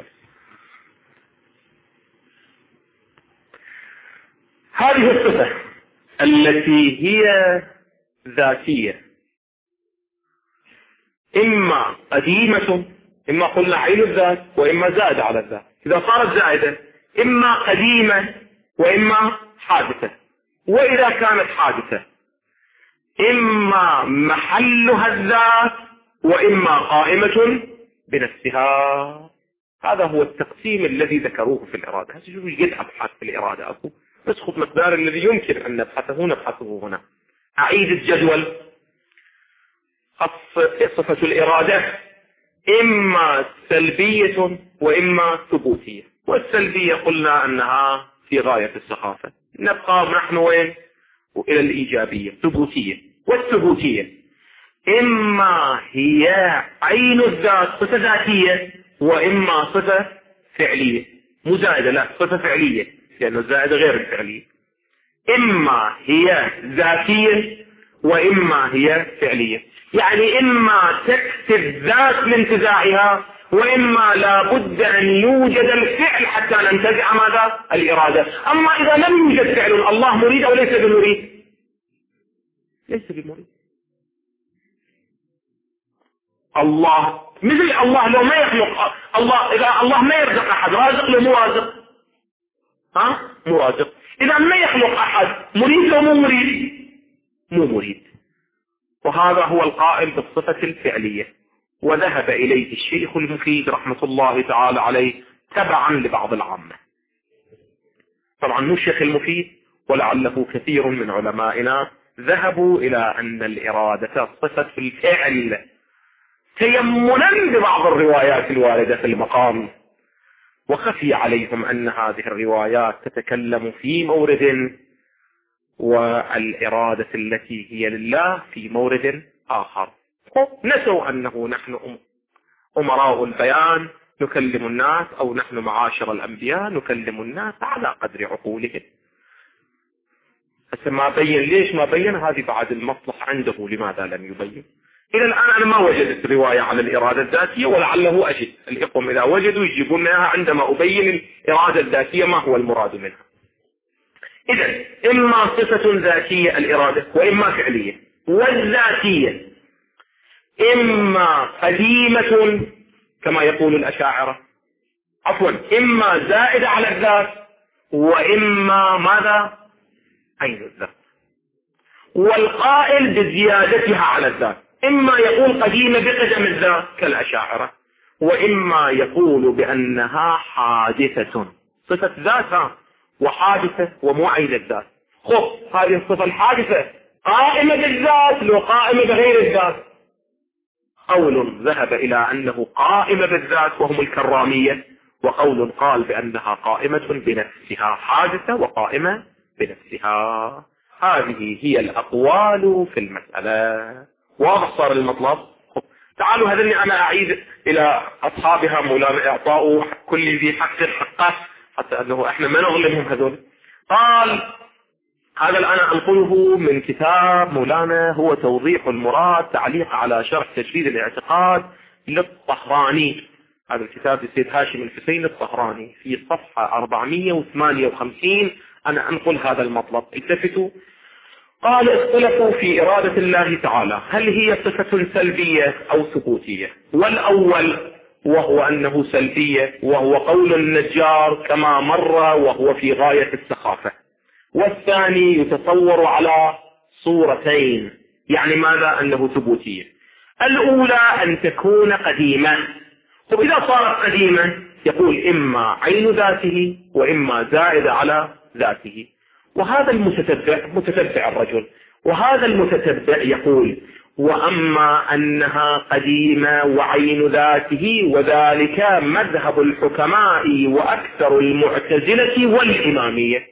هذه الصفة التي هي ذاتية إما قديمة، إما قلنا عين الذات، وإما زائدة على الذات. إذا صارت زائدة إما قديمة وإما حادثة. وإذا كانت حادثة إما محلها الذات وإما قائمة بنفسها. هذا هو التقسيم الذي ذكروه في الإرادة. هسه شوفوا ايش قد أبحث في الإرادة أكو، نسخط مقدار الذي يمكن أن نبحثه هنا. أعيد الجدول. صفة الإرادة إما سلبية وإما ثبوتية. والسلبية قلنا أنها في غاية السخافة. نبقى نحن وين؟ وإلى الإيجابية ثبوتية. والثبوتية إما هي عين الذات صفة ذاتية وإما صفة فعلية. مو زائدة، لا، صفة فعلية، لأنه الزائدة غير الفعلية. إما هي ذاتية وإما هي فعلية، يعني إما تكسب ذات لانتزاعها وإما لابد أن يوجد الفعل حتى ننتزع ماذا؟ الإرادة. أما إذا لم يوجد فعل، الله مريد أو ليس بمريد؟ ليس بمريد. الله مثل الله لو ما يخلق الله، إذا الله ما يرزق أحد، رازق لو مو رازق؟ مو رازق. إذا ما يخلق أحد، مريد لو مو مريد؟ مو مريد. وهذا هو القائل بالصفة الفعلية، وذهب إليه الشيخ المفيد رحمة الله تعالى عليه تبعا لبعض العامة. طبعا مو الشيخ المفيد، ولعله كثير من علمائنا ذهبوا إلى أن الإرادة صفة الفعل تيمنا ببعض الروايات الواردة في المقام، وخفي عليهم أن هذه الروايات تتكلم في مورد والإرادة التي هي لله في مورد آخر. نسوا أنه نحن أمراء البيان نكلم الناس، أو نحن معاشر الأنبياء نكلم الناس على قدر عقولهم. بس ما بين، ليش ما بين؟ هذه بعد المصلحة عنده، لماذا لم يبين؟ إلى الآن أنا ما وجدت رواية على الإرادة الذاتية، ولعله أجد الإخوة إذا وجدوا يجيبون إياها عندما أبين الإرادة الذاتية ما هو المراد منها. إذن إما صفة ذاتية الإرادة وإما فعلية. والذاتية إما قديمة كما يقول الأشاعرة، عفوا إما زائدة على الذات وإما ماذا؟ عين الذات. والقائل بزيادتها على الذات إما يقول قديمة بقدم الذات كالأشاعرة، وإما يقول بأنها حادثة، صفة ذاتها وحادثة ومو عين الذات. خب هذه الصفة الحادثة قائمة بالذات لو قائمة بغير الذات؟ قول ذهب إلى أنه قائمة بالذات وهم الكرامية، وقول قال بأنها قائمة بنفسها، حادثة وقائمة بنفسها. هذه هي الأقوال في المسألة. واضح صار المطلب؟ تعالوا هذني أنا أعيد إلى أصحابها مولانا إعطاء كل ذي حق حقه، حتى أنه إحنا ما نظلمهم هذول. قال هذا الآن أنقله من كتاب مولانا، هو توضيح المراد تعليق على شرح تجريد الاعتقاد للطهراني. هذا الكتاب للسيد هاشم الحسين الطهراني في صفحة 458. أنا أنقل هذا المطلب، التفتوا. قال اختلفوا في إرادة الله تعالى هل هي صفة سلبية أو ثبوتية. والأول وهو أنه سلبية، وهو قول النجار كما مر وهو في غاية السخافة. والثاني يتصور على صورتين، يعني ماذا؟ أنه ثبوتية. الأولى أن تكون قديمة، وإذا صارت قديمة يقول إما عين ذاته وإما زائد على ذاته. وهذا متتبع الرجل، وهذا المتتبع يقول وأما أنها قديمة وعين ذاته، وذلك مذهب الحكماء وأكثر المعتزلة والإمامية.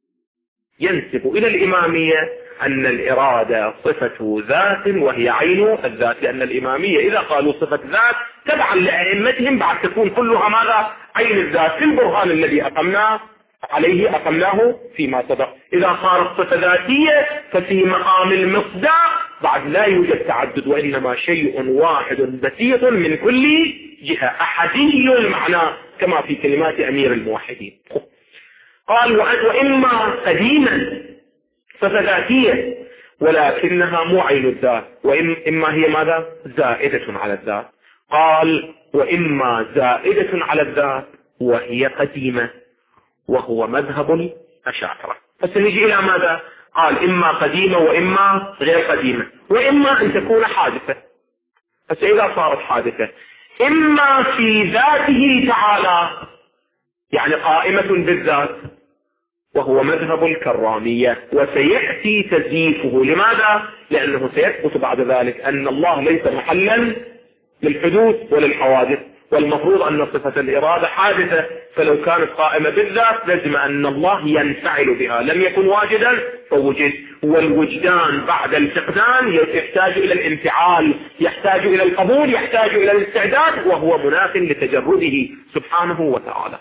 ينسب إلى الإمامية أن الإرادة صفة ذات وهي عين الذات، لأن الإمامية إذا قالوا صفة ذات تبعا لأئمتهم بعد تكون كلها ماذا؟ عين الذات، في البرهان الذي أقمناه عليه أقمناه فيما سبق. إذا صارت صفة ذاتية ففي مقام المصداق بعد لا يوجد تعدد، وإنما شيء واحد بسيط من كل جهة، أحدي المعنى كما في كلمات أمير الموحدين. قال وإما قديما صفة ذاتية ولكنها مو عين الذات، وإما هي ماذا؟ زائدة على الذات. قال وإما زائدة على الذات وهي قديمة، وهو مذهب الأشاعرة. فسنجي إلى ماذا؟ قال إما قديمة وإما غير قديمة، وإما أن تكون حادثة. فإذا صارت حادثة إما في ذاته تعالى يعني قائمة بالذات، وهو مذهب الكرامية، وسيأتي تزييفه. لماذا؟ لأنه سيثبت بعد ذلك أن الله ليس محلا للحدوث وللحوادث، والمفروض أن صفة الإرادة حادثة، فلو كانت قائمة بالذات لازم أن الله ينفعل بها، لم يكن واجدا فوجد، والوجدان بعد الفقدان يحتاج إلى الانفعال، يحتاج إلى القبول، يحتاج إلى الاستعداد، وهو مناف لتجرده سبحانه وتعالى.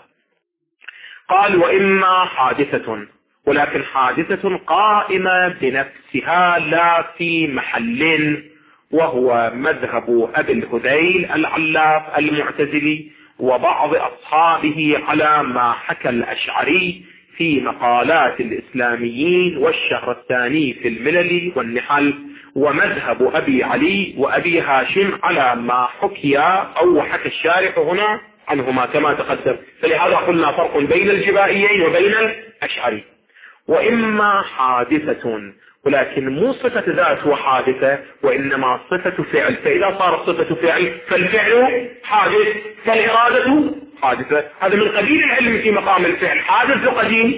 قال وإما حادثة، ولكن حادثة قائمة بنفسها لا في محل، وهو مذهب أبي الهذيل العلاف المعتزلي وبعض أصحابه على ما حكى الأشعري في مقالات الإسلاميين والشهرستاني في الملل والنحل، ومذهب أبي علي وأبي هاشم على ما حكي أو حكى الشارح هنا عنهما كما تقدم. فلهذا قلنا فرق بين الجبائيين وبين الأشعري. وإما حادثة، ولكن مو صفة ذات وحادثة، وإنما صفة فعل. فإذا صارت صفة فعل فالفعل حادث، فالإرادة حادثة. هذا من قبيل العلم في مقام الفعل، حادث وقديم.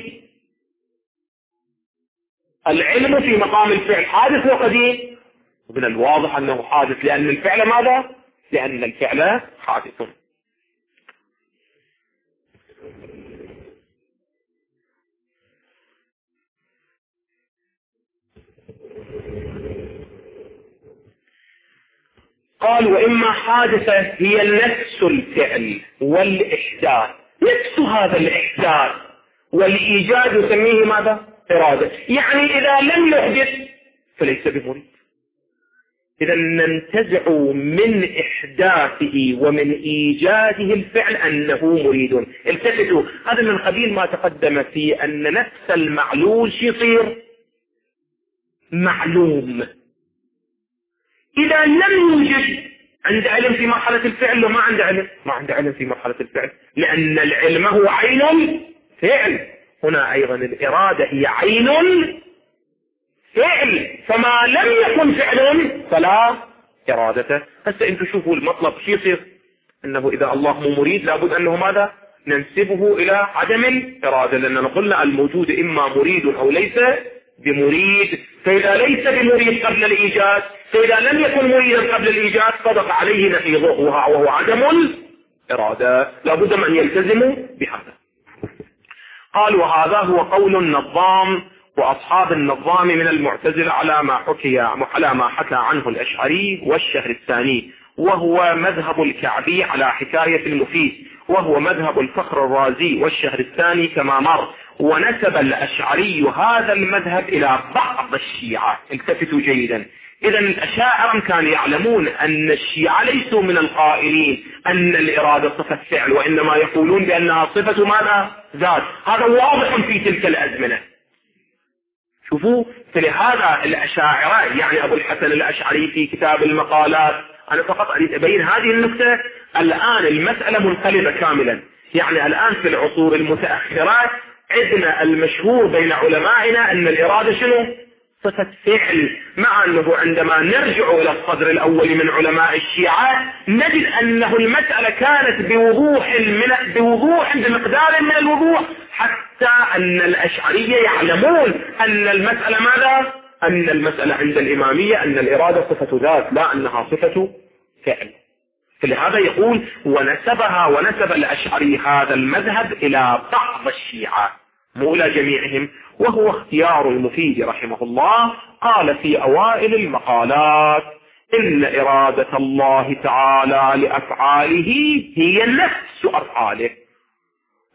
العلم في مقام الفعل حادث وقديم، ومن الواضح أنه حادث لأن الفعل ماذا؟ لأن الفعل حادث. قال وإما حادثة هي نفس الفعل والإحداث، نفس هذا الإحداث والإيجاد يسميه ماذا؟ إرادة. يعني إذا لم يحدث فليس بمريد. إذا ننتزع من إحداثه ومن إيجاده الفعل أنه مريد. التفتوا، هذا من قبيل ما تقدم في أن نفس المعلول يصير معلوم. إذا لم يوجد عند علم في مرحلة الفعل وما عند علم، ما عند علم في مرحلة الفعل، لأن العلم هو عين الفعل. هنا أيضا الإرادة هي عين فعل، فما لم يكن فعل فلا إرادة. هسه انتم شوفوا المطلب شو يصير، أنه إذا الله مريد لابد أنه ماذا؟ ننسبه إلى عدم الإرادة، لأننا قلنا الموجود إما مريد أو ليس بمريد. فإذا ليس بمريد قبل الإيجاد، فإذا لم يكن مريدا قبل الإيجاد صدق عليه نقيضه وهو عدم الإرادة، لابد من يلتزم بهذا. قال وهذا هو قول النظام وأصحاب النظام من المعتزلة على ما حكى عنه الأشعري والشهرستاني، وهو مذهب الكعبي على حكاية المفيد، وهو مذهب الفخر الرازي والشهرستاني كما مر. ونسب الأشعري هذا المذهب إلى بعض الشيعة. التفتوا جيدا، إذا الأشاعرة كانوا يعلمون أن الشيعة ليسوا من القائلين أن الإرادة صفة فعل، وإنما يقولون بأنها صفة ماذا؟ ذات. هذا واضح في تلك الأزمنة. شوفوا، فلهذا الأشاعرة يعني أبو الحسن الأشعري في كتاب المقالات، أنا فقط أريد أبين هذه النقطة. الآن المسألة منقلبة كاملا، يعني الآن في العصور المتأخرة عندنا المشهور بين علمائنا أن الإرادة شنو؟ صفة فعل، مع أنه عندما نرجع إلى الصدر الأول من علماء الشيعة نجد أنه المسألة كانت بوضوح بمقدار من الوضوح، حتى أن الأشعرية يعلمون أن المسألة ماذا؟ أن المسألة عند الإمامية أن الإرادة صفة ذات، لا أنها صفة فعل. فلهذا يقول ونسب الأشعري هذا المذهب إلى بعض الشيعة مو إلى جميعهم، وهو اختيار المفيد رحمه الله. قال في أوائل المقالات إن إرادة الله تعالى لأفعاله هي نفس أفعاله،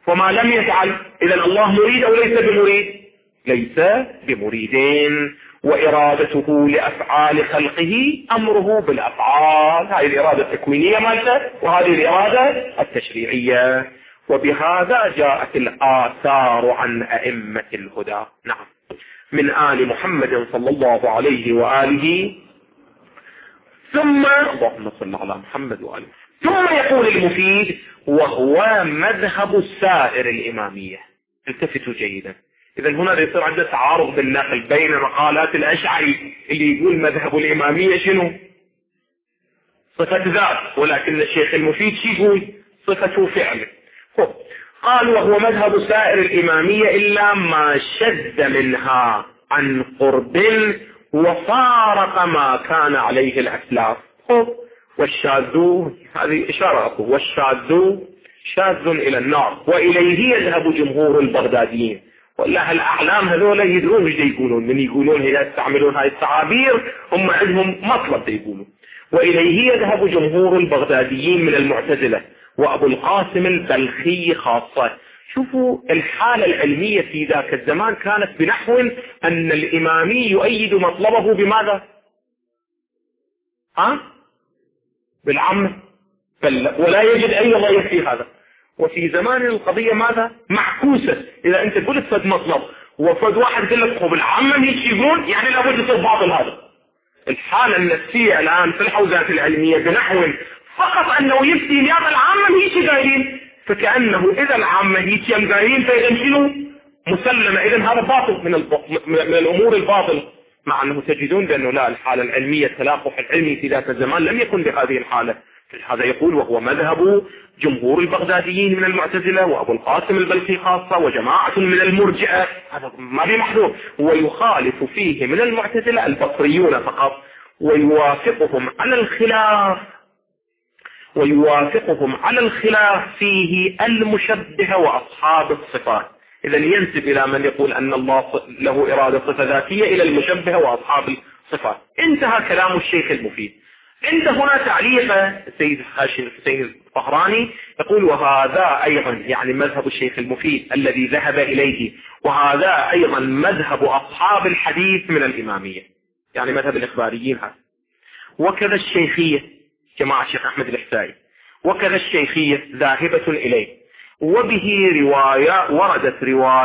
وما لم يفعل إذا الله مريد أو ليس بمريد؟ ليس بمريدين. وإرادته لأفعال خلقه أمره بالأفعال، هذه الإرادة التكوينية مالته وهذه الإرادة التشريعية. وبهذا جاءت الآثار عن أئمة الهدى، نعم، من آل محمد صلى الله عليه وآله. ثم اللهم صل على محمد وآله. ثم يقول المفيد: وهو مذهب السائر الإمامية. التفتوا جيدا، إذا هنا يصير عندنا تعارض بالنقل بين مقالات الأشعري اللي يقول مذهب الإمامية شنو؟ صفة ذات، ولكن الشيخ المفيد شي يقول؟ صفة فعل. قال: وهو مذهب سائر الإمامية إلا ما شذ منها عن قرب وفارق ما كان عليه الأسلاف. والشاذ، هذه إشارة، والشاذ شاذ إلى النار وإليه يذهب جمهور البغداديين. والله الأعلام هذول يدرون ايش يقولون، من يقولون هي يستعملون هاي التعابير هم عندهم مطلب يقولون. وإليه يذهب جمهور البغداديين من المعتزلة وأبو القاسم البلخي خاصة. شوفوا الحالة العلمية في ذاك الزمان كانت بنحو أن الإمامي يؤيد مطلبه بماذا؟ بالعامة، ولا يجد أي ضيف في هذا. وفي زمان القضية ماذا؟ معكوسة. إذا أنت قلت فد مطلب وفد واحد قال لك بالعامة هيك يقول، يعني لابد يصير باطل. هذا الحالة النفسية الآن في الحوزات العلمية بنحو فقط أنه يفتي لهذا العامة هيك قايلين، فكأنه إذا العامة هيك قايلين فإذا شنو؟ مسلمة، إذا هذا باطل من الأمور الباطلة. مع أنه تجدون بأنه لا، الحالة العلمية التلاقح العلمي في ذاك الزمان لم يكن بهذه الحالة. هذا يقول: وهو مذهب جمهور البغداديين من المعتزلة وأبو القاسم البلخي خاصة وجماعة من المرجئة، هذا ما في محذور. ويخالف فيه من المعتزلة البصريون فقط، ويوافقهم على الخلاف فيه المشبهة وأصحاب الصفات. إذا ينسب إلى من يقول أن الله له إرادة صفة ذاتية إلى المشبهة وأصحاب الصفات. انتهى كلام الشيخ المفيد. عند هنا تعليق السيد حسين الطهراني يقول: وهذا أيضا، يعني مذهب الشيخ المفيد الذي ذهب إليه، وهذا أيضا مذهب أصحاب الحديث من الإمامية، يعني مذهب الإخباريين هذا. وكذا الشيخية، جماعة الشيخ أحمد الإحسائي، وكذا الشيخية ذاهبة إليه. وبه وردت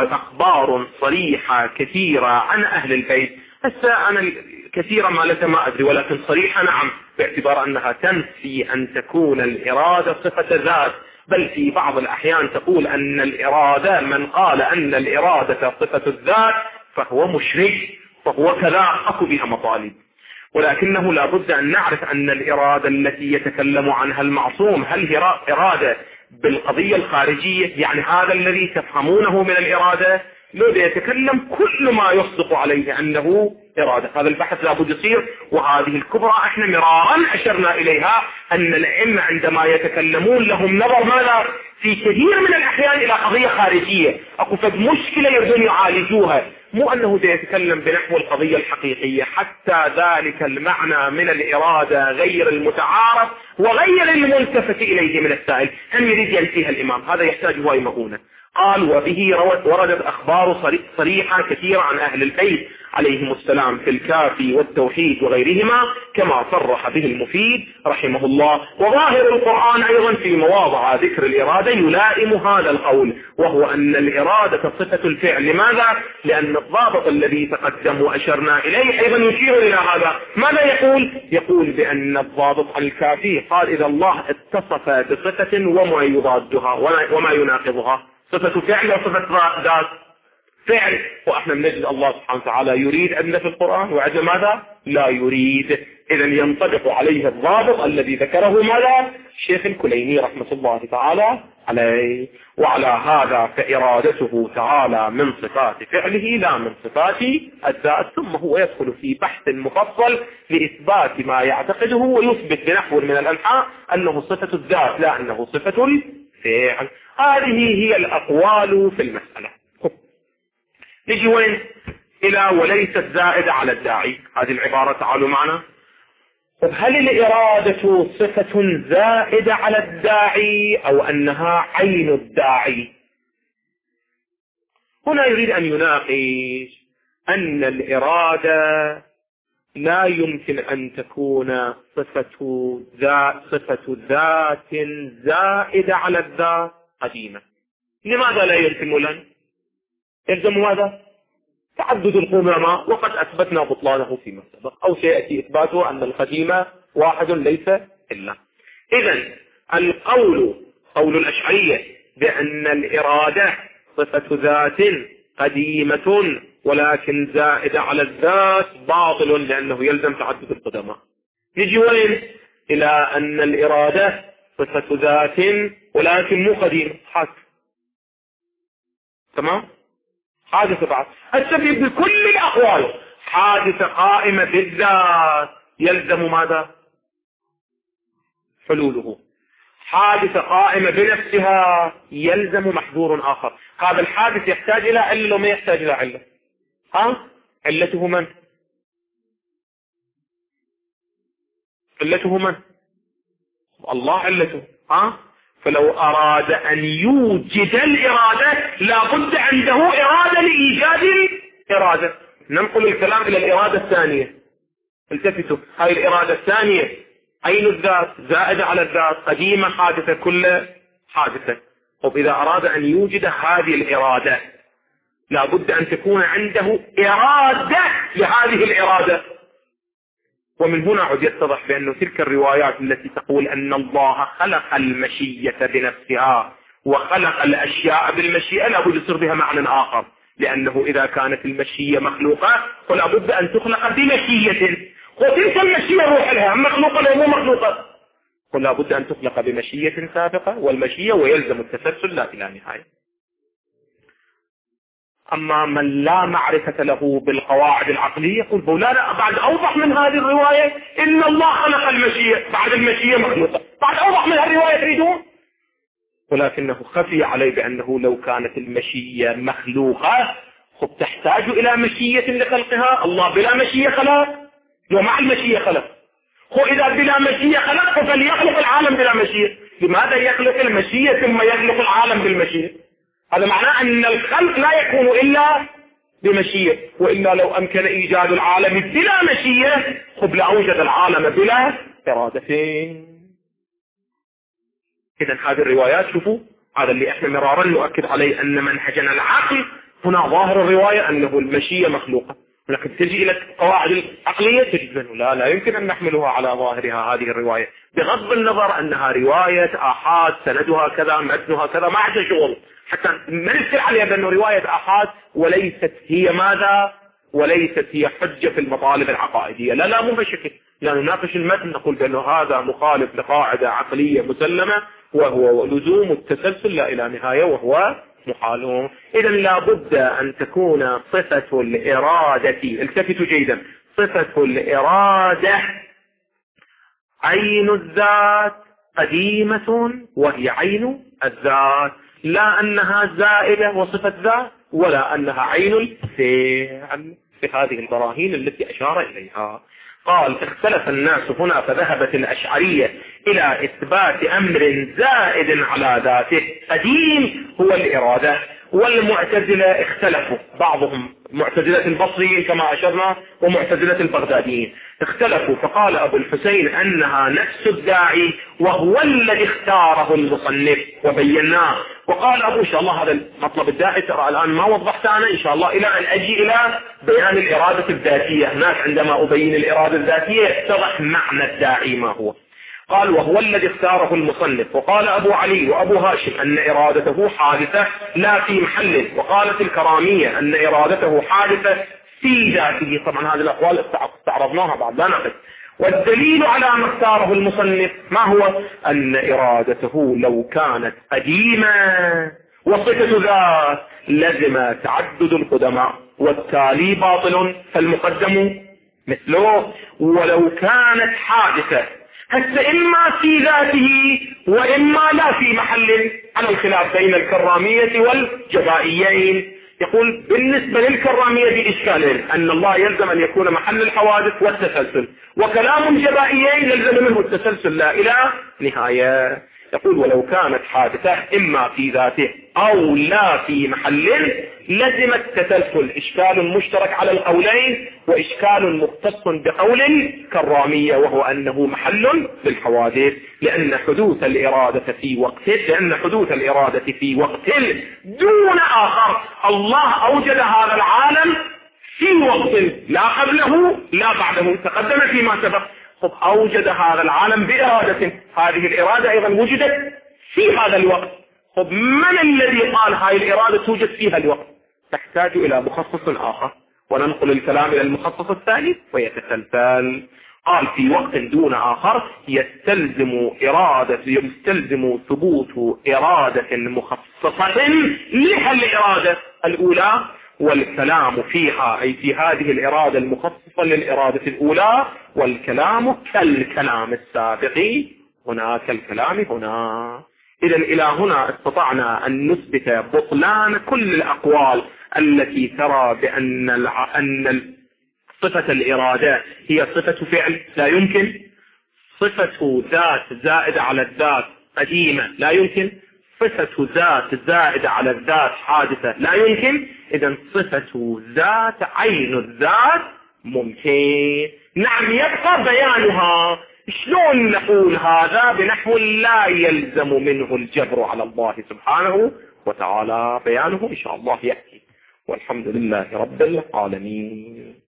أخبار صريحة كثيرة عن أهل البيت. هسه أنا كثيرا ما أدري، ولكن صريحة نعم، باعتبار أنها تنفي أن تكون الإرادة صفة ذات، بل في بعض الأحيان تقول أن الإرادة، من قال أن الإرادة صفة الذات فهو مشرك، فهو كذا، أكو بها مطالب. ولكنه لا بد أن نعرف أن الإرادة التي يتكلم عنها المعصوم هل هي إرادة بالقضية الخارجية، يعني هذا الذي تفهمونه من الإرادة، لو يتكلم كل ما يصدق عليه أنه إرادة. هذا البحث لابد يصير. وهذه الكبرى احنا مرارا أشرنا إليها، أن الأئمة عندما يتكلمون لهم نظر ماذا في كثير من الأحيان إلى قضية خارجية، أكو فد مشكلة يريدون يعالجوها، مو أنه يتكلم بنحو القضية الحقيقية. حتى ذلك المعنى من الإرادة غير المتعارف وغير الملتفت إليه من السائل، هم يريد ينفيها الإمام، هذا يحتاج هواي مهونة. قال: وبه وردت أخبار صريحة كثيرة عن أهل البيت عليهم السلام في الكافي والتوحيد وغيرهما، كما صرح به المفيد رحمه الله. وظاهر القرآن أيضا في مواضع ذكر الإرادة يلائم هذا القول، وهو أن الإرادة صفة الفعل. لماذا؟ لأن الضابط الذي تقدم وأشرنا إليه أيضا يشير إلى هذا. ماذا يقول؟ يقول بأن الضابط الكافي قال: إذا الله اتصف بصفة وما يضادها وما يناقضها، صفة فعل وصفة ذات. فعل، واحنا بنجد الله سبحانه وتعالى يريد عندنا في القرآن، وعندنا ماذا؟ لا يريد. اذا ينطبق عليه الضابط الذي ذكره ماذا؟ الشيخ الكليني رحمة الله تعالى عليه. وعلى هذا فإرادته تعالى من صفات فعله لا من صفات الذات. ثم هو يدخل في بحث مفصل لإثبات ما يعتقده، ويثبت بنحو من الأنحاء أنه صفة الذات لا أنه صفة الفعل. هذه هي الأقوال في المسألة. نجي وين؟ إلى وليست زائدة على الداعي. هذه العبارة تعالوا معنا. هل الإرادة صفة زائدة على الداعي أو أنها عين الداعي؟ هنا يريد أن يناقش أن الإرادة لا يمكن أن تكون صفة ذات زائدة على الذات قديمة. لماذا لا يلزم لنا؟ يلزم ماذا؟ تعدد القدماء، وقد أثبتنا بطلانه فيما سبق، أو سيأتي إثباته أن القديم واحد ليس إلا. إذن قول الأشعرية بأن الإرادة صفة ذات قديمة ولكن زائدة على الذات باطل، لأنه يلزم تعدد القدماء. نجي وين؟ إلى أن الإرادة صفة ذات ولكن مو قديمة، حادثة. تمام؟ حادثة بعد السبب بكل الأحوال، حادثة قائمة بالذات يلزم ماذا؟ حلوله. حادثة قائمة بنفسها يلزم محظور آخر. هذا الحادث يحتاج إلى علة وما يحتاج إلى علة. علته من؟ علته من؟ الله علته. فلو أراد أن يوجد الإرادة لابد عنده إرادة لإيجاد الإرادة. ننقل الكلام إلى الإرادة الثانية. التفتوا، هاي الإرادة الثانية عين الذات زائدة على الذات قديمة حادثة كل حادثة. طب إذا أراد أن يوجد هذه الإرادة لابد أن تكون عنده إرادة لهذه الإرادة. ومن هنا عد يتضح بأنه تلك الروايات التي تقول أن الله خلق المشية بنفسها وخلق الأشياء بالمشيئة لابد يصير بها معنى آخر، لأنه إذا كانت المشية مخلوقة فلابد أن تخلق بمشية، وتلك المشية روح لها مخلوقة لو مو مخلوقة، فلابد أن تخلق بمشية سابقة والمشية ويلزم التسلسل لا إلى نهاية. أما من لا معرفة له بالقواعد العقلية يقول لا بعد أوضح من هذه الرواية إن الله خلق المشية، بعد المشية مخلوقة، بعد أوضح من هذه الرواية تريدون؟ ولكنه خفي عليه بأنه لو كانت المشية مخلوقة تحتاج إلى مشية لخلقها. الله بلا مشية خلق ومع المشية خلق. إذا بلا مشية خلق فليخلق العالم بلا مشية. لماذا يخلق المشية ثم يخلق العالم بالمشية؟ هذا معناه أن الخلق لا يكون إلا بمشيئة، وإلا لو أمكن إيجاد العالم بلا مشيئة قبل أوجد العالم بلا إرادة. إذن هذه الروايات شوفوا هذا اللي احنا مرارا نؤكد عليه أن منهجنا العقل هنا ظاهر الرواية أنه المشيئة مخلوقة، ولكن تجي إلى القواعد العقلية تجد أنه لا يمكن أن نحملها على ظاهرها هذه الرواية، بغض النظر أنها رواية آحاد سندها كذا متنها كذا ما عندنا شغل، حتى ما نذكر عليها بأنه رواية آحاد وليست هي ماذا؟ وليست هي حجة في المطالب العقائدية. لا مو بشكل، لا نناقش المتن نقول بأنه هذا مخالف لقاعدة عقلية مسلمة وهو لزوم التسلسل لا إلى نهاية وهو محال. إذا لابد أن تكون صفة الإرادة، التفتوا جيدا، صفة الإرادة عين الذات قديمة وهي عين الذات، لا أنها زائدة وصفة ذات ولا أنها عين الفعل في هذه البراهين التي أشار إليها. قال اختلف الناس هنا فذهبت الأشعرية إلى إثبات أمر زائد على ذاته قديم هو الإرادة، والمعتزلة اختلفوا، بعضهم معتزلة البصريين كما أشرنا ومعتزلة البغداديين اختلفوا، فقال أبو الحسين أنها نفس الداعي وهو الذي اختاره المصنف وبيناه. وقال أبو إن شاء الله هذا مطلب الداعي ترى الآن ما وضحت أنا إن شاء الله إلى أن أجي إلى بيان الإرادة الذاتية، هناك عندما أبين الإرادة الذاتية يتضح معنى الداعي ما هو. قال وهو الذي اختاره المصنف. وقال أبو علي وأبو هاشم أن إرادته حادثة لا في محل، وقالت الكرامية أن إرادته حادثة في ذاته. طبعا هذه الأقوال استعرضناها بعد لا نقص. والدليل على ما اختاره المصنف ما هو؟ أن إرادته لو كانت قديمة وصفة ذات لزم تعدد القدماء والتالي باطل فالمقدم مثله، ولو كانت حادثة هسه إما في ذاته وإما لا في محل، على الخلاف بين الكرامية والجبائيين. يقول بالنسبة للكرامية بإشكالين، أن الله يلزم أن يكون محل الحوادث والتسلسل، وكلام الجبائيين يلزم منه التسلسل لا إلى نهاية. يقول ولو كانت حادثة إما في ذاته أو لا في محل لزم التسلسل، إشكال مشترك على القولين وإشكال مختص بقول كالرامية، وهو أنه محل للحوادث، لأن حدوث الإرادة في وقت دون آخر. الله أوجد هذا العالم في وقت لا قبله لا بعده، تقدم فيما سبق. أوجد هذا العالم بإرادة، هذه الإرادة أيضا وجدت في هذا الوقت. من الذي قال هاي الإرادة توجد فيها الوقت؟ تحتاج إلى مخصص آخر، وننقل الكلام إلى المخصص الثاني ويتسلسل. قال في وقت دون آخر يستلزم ثبوت إرادة مخصصة لها الإرادة الأولى، والكلام فيها أي في هذه الإرادة المخصصة للإرادة الأولى، والكلام كالكلام السابق هنا كالكلام هنا. إذن إلى هنا استطعنا أن نثبت بطلان كل الأقوال التي ترى بأن صفة الإرادة هي صفة فعل لا يمكن، صفة ذات زائدة على الذات قديمة لا يمكن، صفة ذات زائدة على الذات حادثة لا يمكن. إذن صفة ذات عين الذات ممكن. نعم يبقى بيانها. شلون نقول هذا بنحو لا يلزم منه الجبر على الله سبحانه وتعالى؟ بيانه إن شاء الله يأتي، والحمد لله رب العالمين.